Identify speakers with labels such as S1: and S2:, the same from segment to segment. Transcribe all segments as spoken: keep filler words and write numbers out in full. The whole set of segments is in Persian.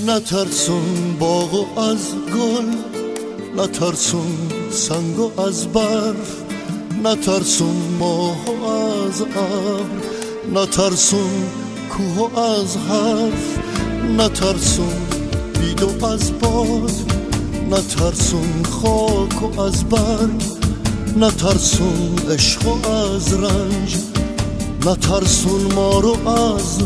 S1: نترسون باغو از گل، نترسون سنگو از برف، نترسون ماهو از ابر، نترسون کوهو از حرف، نترسون بیدو از باد، نترسون خاکو از برگ، نترسون عشقو از رنج، نترسون مارو از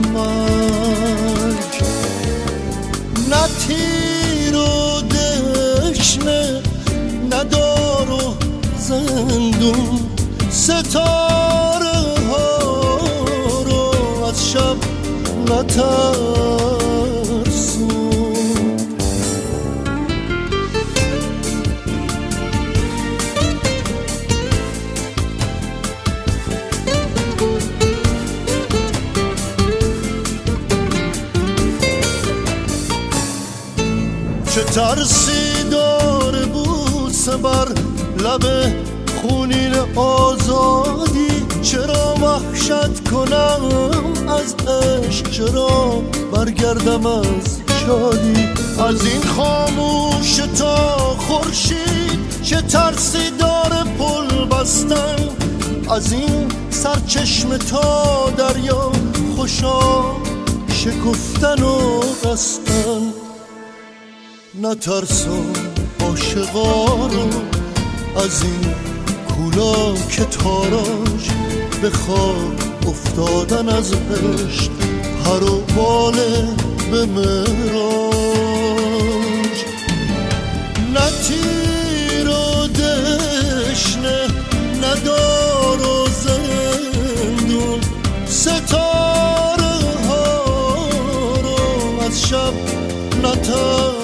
S1: مرگ. نه تیر و دشنه، نه دار و زندون، ستاره ها رو از شب نترسون. چه ترسی داره بوسه بر لب خونین آزادی، چرا وحشت کنم از عشق، چرا برگردم از شادی. از این خاموش تا خورشید چه ترسی داره پل بستن، از این سرچشمه تا دریا خوشا شکفتن و بستن. نترسون عاشقا رو از این کولا که تاراج، به خواب افتادن از عشق پر و باله به معراج. نه تیر و دشنه، نه دار و زندون، ستاره ها رو از شب نترسون.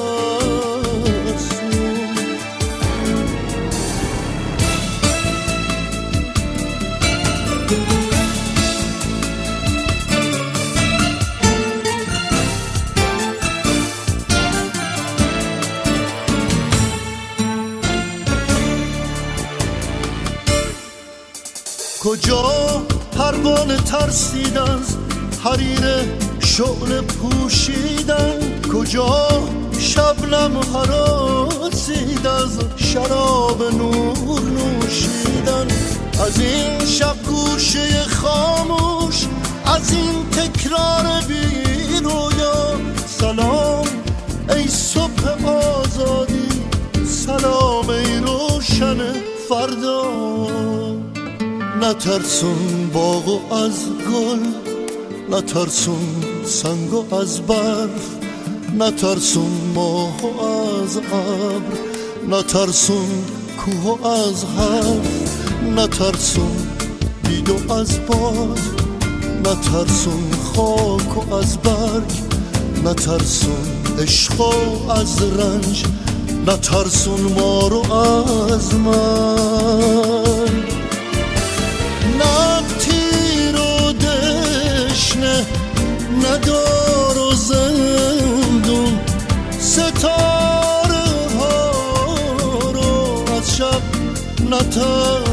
S1: کجا پروانه ترسید از حریر شعله پوشیدن، کجا شبنم هراسید از شراب نور نوشیدن. از این شب گوشه خاموش، از این تکرار بی رویا، سلام ای صبح آزادی، سلام ای روشن فردا. نترسون باغو از گل، نترسون سنگو از برف، نترسون ماهو از ابر، نترسون کوهو از حرف، نترسون بیدو از باد، نترسون خاکو از برگ، نترسون عشقو از رنج، نترسون مارو از مرگ. نه تیر و دشنه، نه دار و زندون، ستاره ها رو از شب نترسون.